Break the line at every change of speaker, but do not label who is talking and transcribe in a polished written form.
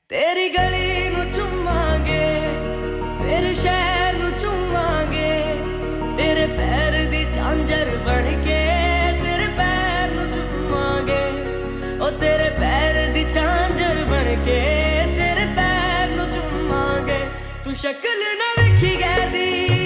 तेरी गली नू चुमांगे फिर शहर नू चुमांगे तेरे पैर दी झांझर बन के तेरे पैर नू चुमांगे ओ तेरे पैर दी झांझर बन के तेरे पैर नू चुमांगे तू शक्ल ना वेखी गैर दी